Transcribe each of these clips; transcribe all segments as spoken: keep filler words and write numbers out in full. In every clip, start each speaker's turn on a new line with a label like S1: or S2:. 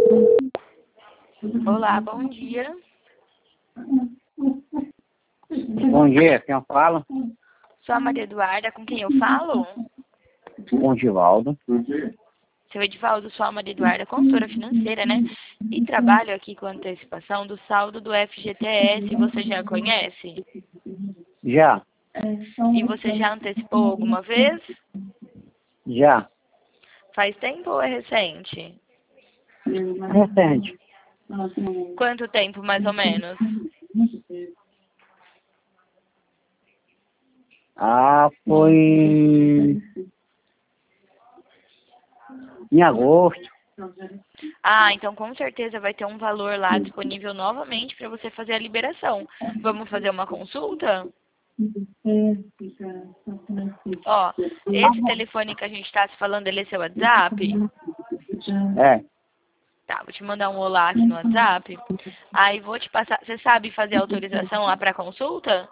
S1: Olá, bom dia.
S2: Bom dia, quem eu falo?
S1: Sou a Maria Eduarda, com quem eu falo?
S2: Com Givaldo.
S1: Seu Edivaldo, sou a Maria Eduarda, consultora financeira, né? E trabalho aqui com antecipação do saldo do F G T S. Você já conhece?
S2: Já,
S1: E você já antecipou alguma vez?
S2: já.
S1: Faz tempo ou é recente?
S2: Recente.
S1: Quanto tempo, mais ou menos?
S2: Ah, foi em agosto.
S1: Ah, então com certeza vai ter um valor lá disponível novamente para você fazer a liberação. Vamos fazer uma consulta? Ó, esse telefone que a gente está se falando, ele é seu WhatsApp?
S2: É,
S1: Tá, vou te mandar um olá aqui no WhatsApp. Aí vou te passar. Você sabe fazer autorização lá para consulta?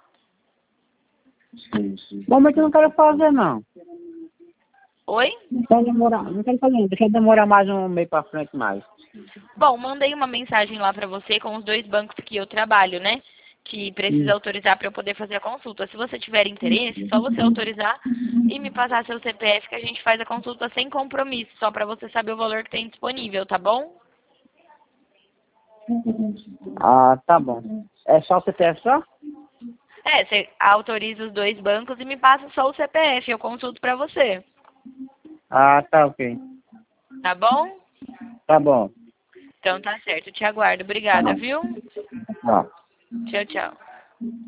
S2: bom, mas eu não quero fazer, não.
S1: Oi?
S2: Não quero demorar, não quero fazer, não. Deixa eu demorar mais um meio pra frente mais.
S1: Bom, mandei uma mensagem lá para você com os dois bancos que eu trabalho, né? Que precisa
S2: Hum.
S1: autorizar para eu poder fazer a consulta. Se você tiver interesse, só você autorizar e me passar seu C P F que a gente faz a consulta sem compromisso, só para você saber o valor que tem disponível, tá bom?
S2: Ah, tá bom. É só o C P F só?
S1: É, você autoriza os dois bancos e me passa só o C P F, eu consulto para você,
S2: Ah, tá ok.
S1: tá bom?
S2: Tá bom.
S1: Então tá certo, te aguardo. Obrigada,
S2: Tá.
S1: viu?
S2: Ó.
S1: Tchau, tchau.